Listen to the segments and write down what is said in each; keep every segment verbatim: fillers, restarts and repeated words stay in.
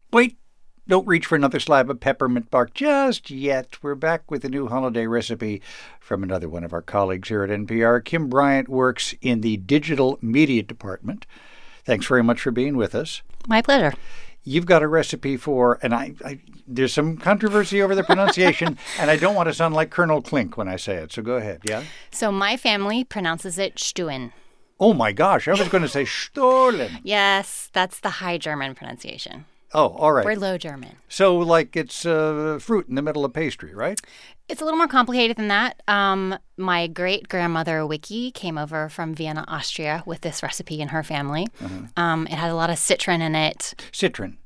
Wait, don't reach for another slab of peppermint bark just yet. We're back with a new holiday recipe from another one of our colleagues here at N P R. Kim Bryant works in the digital media department. Thanks very much for being with us. My pleasure. You've got a recipe for, and I, I there's some controversy over the pronunciation, and I don't want to sound like Colonel Klink when I say it, so go ahead, yeah? So my family pronounces it Stuen. Oh, my gosh, I was going to say Stollen. Yes, that's the high German pronunciation. Oh, all right. We're low German. So like it's uh, fruit in the middle of pastry, right? It's a little more complicated than that. Um, my great-grandmother, Wiki, came over from Vienna, Austria with this recipe in her family. Uh-huh. Um, it had a lot of citron in it. Citron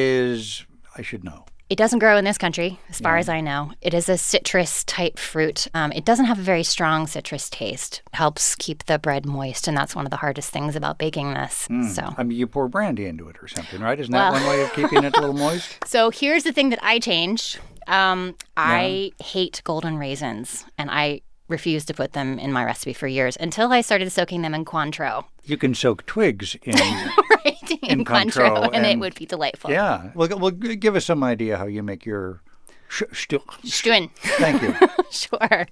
is, I should know. It doesn't grow in this country, as far Yeah. as I know. It is a citrus-type fruit. Um, it doesn't have a very strong citrus taste. It helps keep the bread moist, and that's one of the hardest things about baking this. Mm. So, I mean, you pour brandy into it or something, right? Isn't Well- that one way of keeping it a little moist? so here's the thing that I changed. Um, I hate golden raisins, and I refused to put them in my recipe for years until I started soaking them in Cointreau. You can soak twigs in. right, in, In Cointreau, Cointreau, and, it and- would be delightful. Yeah. Well, well, g- give us some idea how you make your. Sh- stu- Stuen. Thank you. Sure.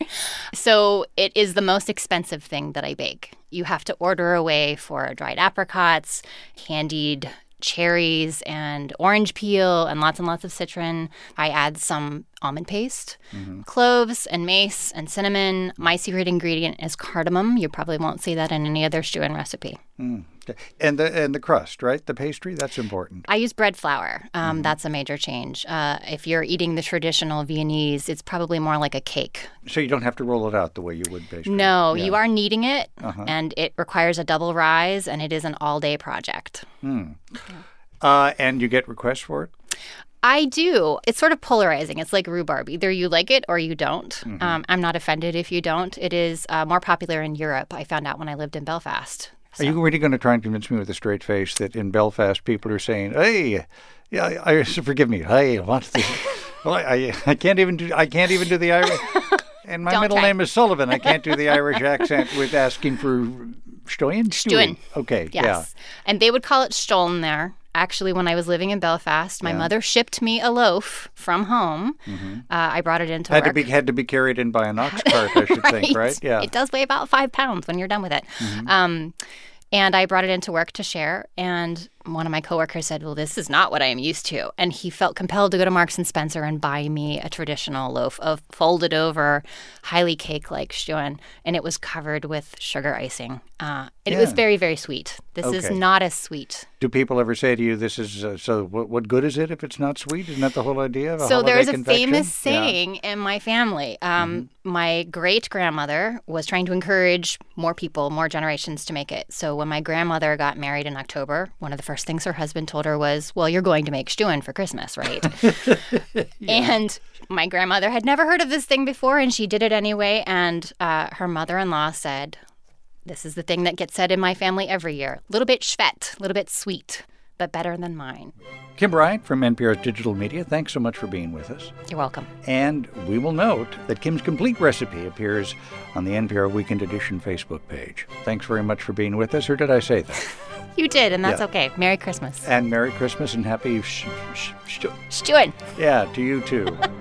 So it is the most expensive thing that I bake. You have to order away for dried apricots, candied cherries, and orange peel, and lots and lots of citron. I add some almond paste, mm-hmm. cloves, and mace, and cinnamon. My secret ingredient is cardamom. You probably won't see that in any other Stuen recipe. Mm. And the and the crust, right? The pastry, that's important. I use bread flour. Um, Mm-hmm. That's a major change. Uh, if you're eating the traditional Viennese, it's probably more like a cake. So you don't have to roll it out the way you would pastry. No, Yeah. you are kneading it, Uh-huh. and it requires a double rise, and it is an all-day project. Mm. Uh, and you get requests for it? I do. It's sort of polarizing. It's like rhubarb. Either you like it or you don't. Mm-hmm. Um, I'm not offended if you don't. It is uh, more popular in Europe, I found out when I lived in Belfast. So. Are you really going to try and convince me with a straight face that in Belfast people are saying, "Hey, yeah, I, forgive me, hey, what's this? Well, I, I can't even do I can't even do the Irish." And my Don't middle try. name is Sullivan. I can't do the Irish accent with asking for Stuen. Stuen. Okay, Yes. yeah. And they would call it Stollen there. Actually, when I was living in Belfast, my Yeah. mother shipped me a loaf from home. Mm-hmm. Uh, I brought it into Had work. to be had to be carried in by an ox cart, I should think, right? Yeah. It does weigh about five pounds when you're done with it. Mm-hmm. Um, and I brought it into work to share. And one of my coworkers said, well, this is not what I am used to. And he felt compelled to go to Marks and Spencer and buy me a traditional loaf of folded over, highly cake-like Stuen. And it was covered with sugar icing. Uh, and It was Yeah. very, very sweet. This is Okay. not as sweet. Do people ever say to you, "This is uh, so"? What, what good is it if it's not sweet? Isn't that the whole idea of a So there is holiday a confection? famous Yeah. saying in my family. Um, My great-grandmother was trying to encourage more people, more generations to make it. So when my grandmother got married in October, one of the first things her husband told her was, well, you're going to make Stuen for Christmas, right? And my grandmother had never heard of this thing before, and she did it anyway. And uh, her mother-in-law said, this is the thing that gets said in my family every year. A little bit schvet, a little bit sweet, but better than mine. Kim Bryant from N P R's Digital Media, thanks so much for being with us. You're welcome. And we will note that Kim's complete recipe appears on the N P R Weekend Edition Facebook page. Thanks very much for being with us, or did I say that? You did, and that's Yeah. okay. Merry Christmas. And Merry Christmas and Happy sh- sh- sh- Stuen. Yeah, to you too.